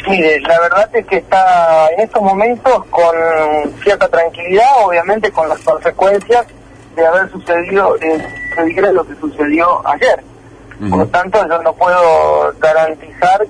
Mire, la verdad es que está en estos momentos con cierta tranquilidad, obviamente con las consecuencias de haber sucedido lo que sucedió ayer. Por lo tanto, yo no puedo garantizar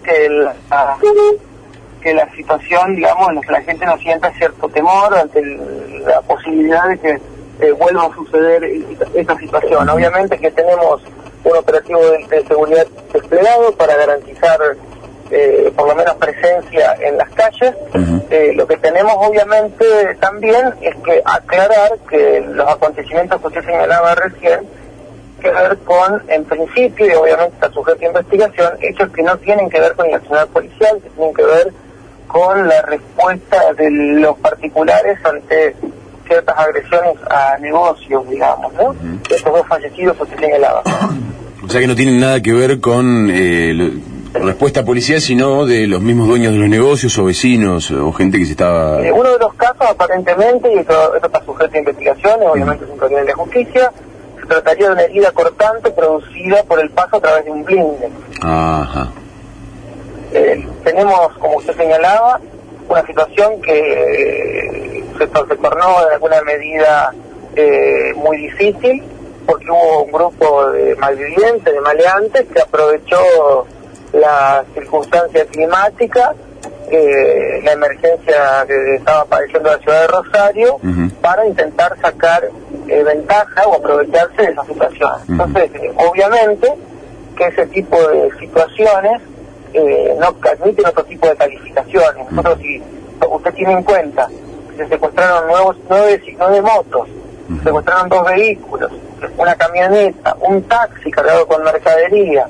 que la situación, digamos, en la que la gente no sienta cierto temor ante la posibilidad de que vuelva a suceder esta situación. Obviamente que tenemos un operativo de seguridad desplegado para garantizar por lo menos presencia en las calles. Lo que tenemos obviamente también es que aclarar que los acontecimientos que usted señalaba recién que ver con, en principio, y obviamente está sujeto a investigación, hechos que no tienen que ver con el accionar policial, que tienen que ver con la respuesta de los particulares ante ciertas agresiones a negocios, digamos, ¿no? Estos dos fallecidos que usted señalaba. O sea que no tienen nada que ver con respuesta policial, sino de los mismos dueños de los negocios o vecinos o gente que se estaba... Uno de los casos, aparentemente, y esto está sujeto a investigaciones, obviamente es un crimen de justicia, se trataría de una herida cortante producida por el paso a través de un blinde. Ajá. Tenemos, como usted señalaba, una situación que se tornó en alguna medida muy difícil, porque hubo un grupo de malvivientes, de maleantes, que aprovechó la circunstancia climática, la emergencia que estaba padeciendo la ciudad de Rosario, para intentar sacar ventaja o aprovecharse de esa situación. Entonces, obviamente que ese tipo de situaciones no admiten otro tipo de calificaciones. Nosotros, si usted tiene en cuenta que se secuestraron nueve motos, secuestraron 2 vehículos, una camioneta, un taxi cargado con mercadería,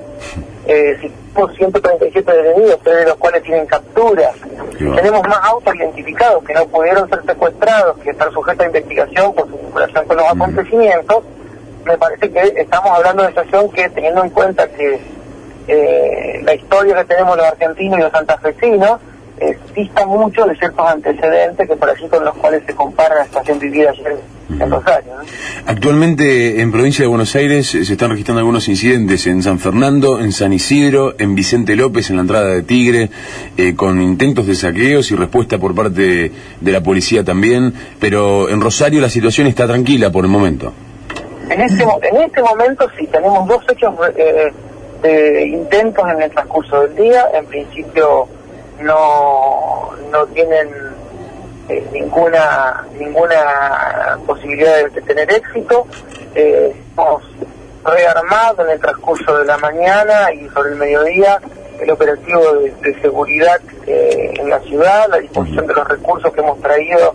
137 detenidos, 3 de los cuales tienen capturas. Tenemos más autos identificados que no pudieron ser secuestrados, que están sujetos a investigación por su vinculación con los acontecimientos. Me parece que estamos hablando de una situación que, teniendo en cuenta que la historia que tenemos los argentinos y los santafesinos dista mucho de ciertos antecedentes que por allí con los cuales se compara la situación vivida ayer en Rosario, ¿no? Actualmente en provincia de Buenos Aires se están registrando algunos incidentes en San Fernando, en San Isidro, en Vicente López, en la entrada de Tigre, con intentos de saqueos y respuesta por parte de la policía también, pero en Rosario la situación está tranquila por el momento. En este momento sí, tenemos 2 hechos de intentos en el transcurso del día. En principio no tienen ninguna posibilidad de tener éxito. Hemos rearmado en el transcurso de la mañana y sobre el mediodía el operativo de seguridad en la ciudad, la disposición de los recursos que hemos traído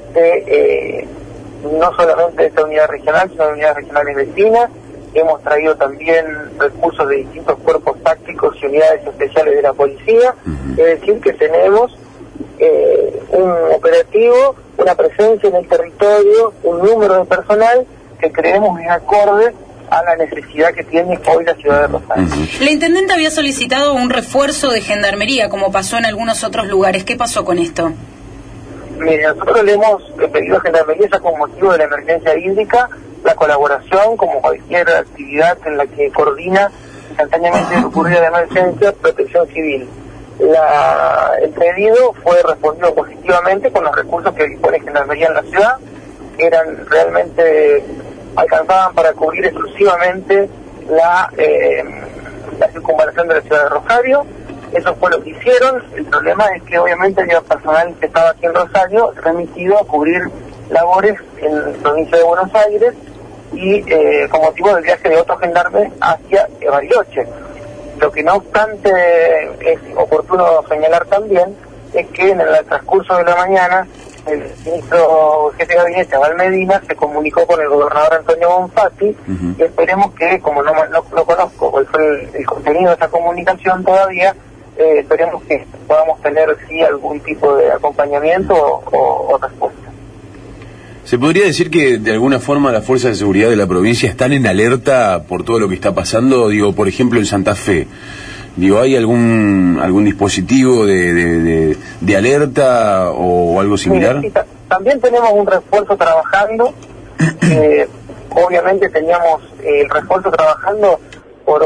no solamente de esta unidad regional, sino de unidades regionales vecinas. Hemos traído también recursos de distintos cuerpos tácticos y unidades especiales de la policía. Es decir, que tenemos un operativo, una presencia en el territorio, un número de personal que creemos es acorde a la necesidad que tiene hoy la ciudad de Rosario. La intendente había solicitado un refuerzo de gendarmería, como pasó en algunos otros lugares. ¿Qué pasó con esto? Mire, nosotros le hemos pedido a Gendarmería, ya con motivo de la emergencia hídrica, la colaboración, como cualquier actividad en la que coordina instantáneamente ocurrida la emergencia, Protección Civil. El pedido fue respondido positivamente con los recursos que dispone Gendarmería en la ciudad, que realmente alcanzaban para cubrir exclusivamente la circunvalación de la ciudad de Rosario. Eso fue lo que hicieron. El problema es que obviamente había personal que estaba aquí en Rosario remitido a cubrir labores en la provincia de Buenos Aires y con motivo del viaje de otros gendarmes hacia Bariloche. Lo que no obstante es oportuno señalar también es que en el transcurso de la mañana el ministro jefe de gabinete, Abel Medina, se comunicó con el gobernador Antonio Bonfatti y esperemos que, como no conozco cuál fue el contenido de esa comunicación todavía, esperemos que podamos tener sí algún tipo de acompañamiento o respuesta. ¿Se podría decir que de alguna forma las fuerzas de seguridad de la provincia están en alerta por todo lo que está pasando? Digo, por ejemplo, en Santa Fe. Digo, ¿hay algún dispositivo de alerta o algo similar? Sí, también tenemos un refuerzo trabajando. Obviamente teníamos el refuerzo trabajando por otras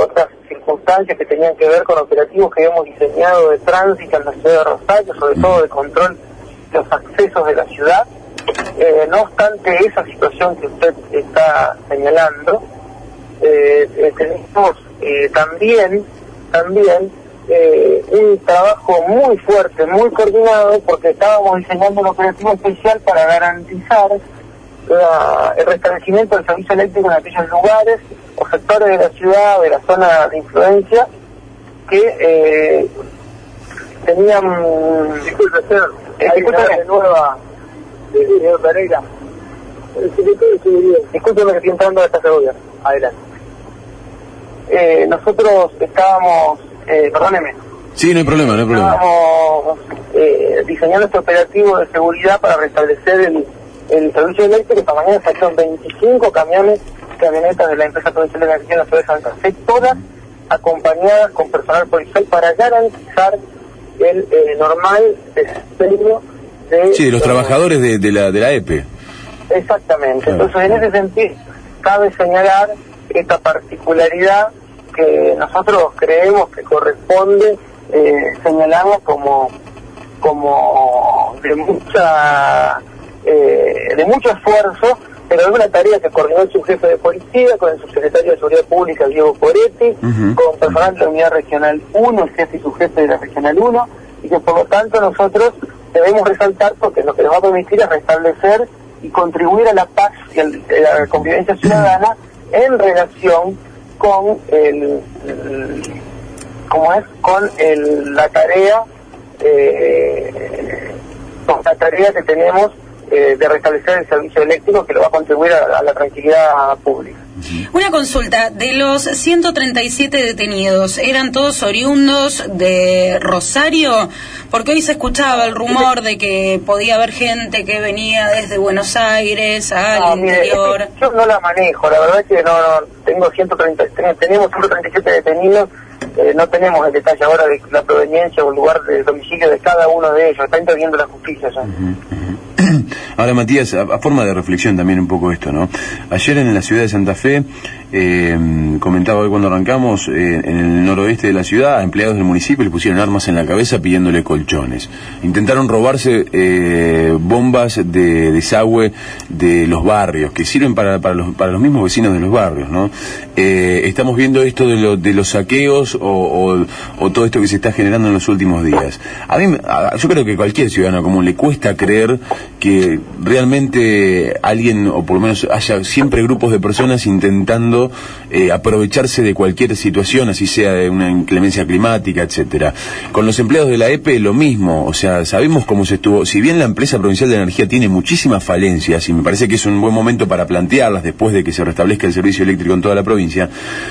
circunstancias que tenían que ver con operativos que hemos diseñado de tránsito en la ciudad de Rosario, sobre todo de control de los accesos de la ciudad. No obstante esa situación que usted está señalando, tenemos también un trabajo muy fuerte, muy coordinado, porque estábamos diseñando un operativo especial para garantizar el restablecimiento del servicio eléctrico en aquellos lugares o sectores de la ciudad, de la zona de influencia, que tenían... Disculpe, señor, de nueva, señor Pereira. Discúlpeme que estoy entrando a esta seguridad. Adelante. Nosotros estábamos, perdóneme. Sí, no hay problema, no hay problema. Estábamos diseñando este operativo de seguridad para restablecer el servicio eléctrico. Esta mañana salieron 25 camionetas de la empresa provincial de energía en la ciudad de Santa Fe, todas acompañadas con personal policial para garantizar el normal desempeño de... Sí, los trabajadores de la EPE. Exactamente. Claro. Entonces, en ese sentido, cabe señalar esta particularidad que nosotros creemos que corresponde, señalamos como de mucho esfuerzo, pero es una tarea que coordinó el subjefe de policía con el subsecretario de Seguridad Pública, Diego Poretti, con personal de la Unidad Regional 1, el jefe y subjefe de la Regional 1, y que por lo tanto nosotros debemos resaltar porque lo que nos va a permitir es restablecer y contribuir a la paz y a la convivencia ciudadana en relación con la tarea que tenemos de restablecer el servicio eléctrico, que lo va a contribuir a la tranquilidad pública. Una consulta, de los 137 detenidos, ¿eran todos oriundos de Rosario? Porque hoy se escuchaba el rumor de que podía haber gente que venía desde Buenos Aires al interior. Mire, yo no la manejo, la verdad es que tenemos 137 detenidos, no tenemos el detalle ahora de la proveniencia o el lugar de domicilio de cada uno de ellos, está interviniendo la justicia ya. Ahora, Matías, a forma de reflexión también un poco esto, ¿no? Ayer en la ciudad de Santa Fe, comentaba hoy cuando arrancamos, en el noroeste de la ciudad, empleados del municipio le pusieron armas en la cabeza pidiéndole colchones. Intentaron robarse bombas de desagüe de los barrios, que sirven para los mismos vecinos de los barrios, ¿no? Estamos viendo esto de los saqueos o todo esto que se está generando en los últimos días. Yo creo que cualquier ciudadano común le cuesta creer que realmente alguien, o por lo menos haya siempre grupos de personas intentando aprovecharse de cualquier situación, así sea de una inclemencia climática, etcétera. Con los empleados de la EPE lo mismo, o sea, sabemos cómo se estuvo, si bien la empresa provincial de energía tiene muchísimas falencias, y me parece que es un buen momento para plantearlas después de que se restablezca el servicio eléctrico en toda la provincia,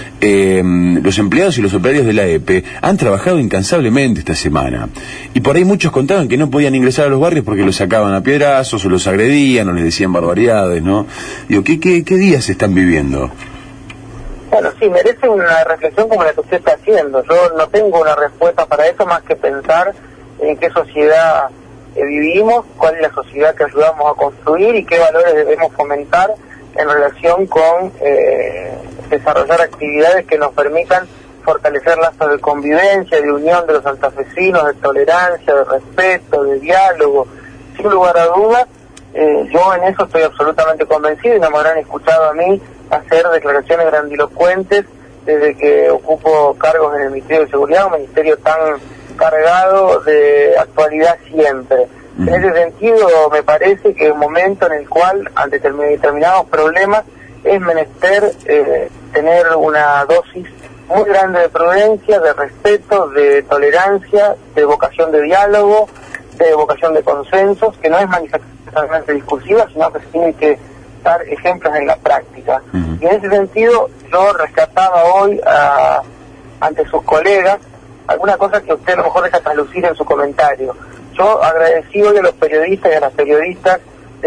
los empleados y los operarios de la EPE han trabajado incansablemente esta semana, y por ahí muchos contaban que no podían ingresar a los barrios porque los sacaban a piedrazos, o los agredían, o les decían barbaridades, ¿no? Digo, ¿qué días se están viviendo? Bueno, sí, merece una reflexión como la que usted está haciendo. Yo no tengo una respuesta para eso más que pensar en qué sociedad vivimos, cuál es la sociedad que ayudamos a construir y qué valores debemos fomentar en relación con desarrollar actividades que nos permitan fortalecer lazos de convivencia, de unión de los santafesinos, de tolerancia, de respeto, de diálogo. Sin lugar a dudas, yo en eso estoy absolutamente convencido y no me habrán escuchado a mí hacer declaraciones grandilocuentes desde que ocupo cargos en el Ministerio de Seguridad, un ministerio tan cargado de actualidad siempre. En ese sentido, me parece que es un momento en el cual, ante determinados problemas, es menester tener una dosis muy grande de prudencia, de respeto, de tolerancia, de vocación de diálogo, de vocación de consensos, que no es manifestacionalmente discursiva, sino que se tiene que dar ejemplos en la práctica. Y en ese sentido, yo rescataba hoy ante sus colegas alguna cosa que usted a lo mejor deja traslucir en su comentario. Yo agradecí hoy a los periodistas y a las periodistas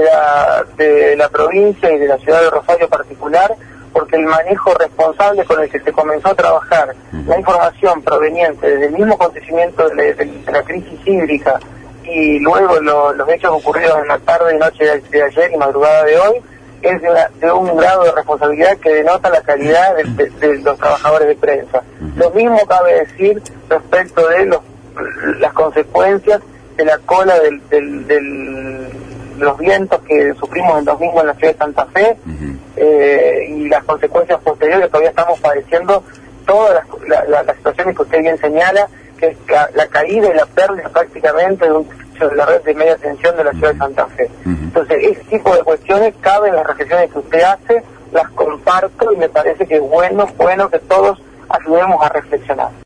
de la provincia y de la ciudad de Rosario en particular, porque el manejo responsable con el que se comenzó a trabajar la información proveniente desde el mismo acontecimiento de la crisis hídrica y luego los hechos ocurridos en la tarde y noche de ayer y madrugada de hoy, es de un grado de responsabilidad que denota la calidad de los trabajadores de prensa. Lo mismo cabe decir respecto de las consecuencias de la cola de los vientos que sufrimos el domingo en la ciudad de Santa Fe, y las consecuencias posteriores que todavía estamos padeciendo, todas las situaciones que usted bien señala, que es la caída y la pérdida prácticamente de la red de media tensión de la ciudad de Santa Fe. Entonces, ese tipo de cuestiones caben las reflexiones que usted hace, las comparto y me parece que es bueno que todos ayudemos a reflexionar.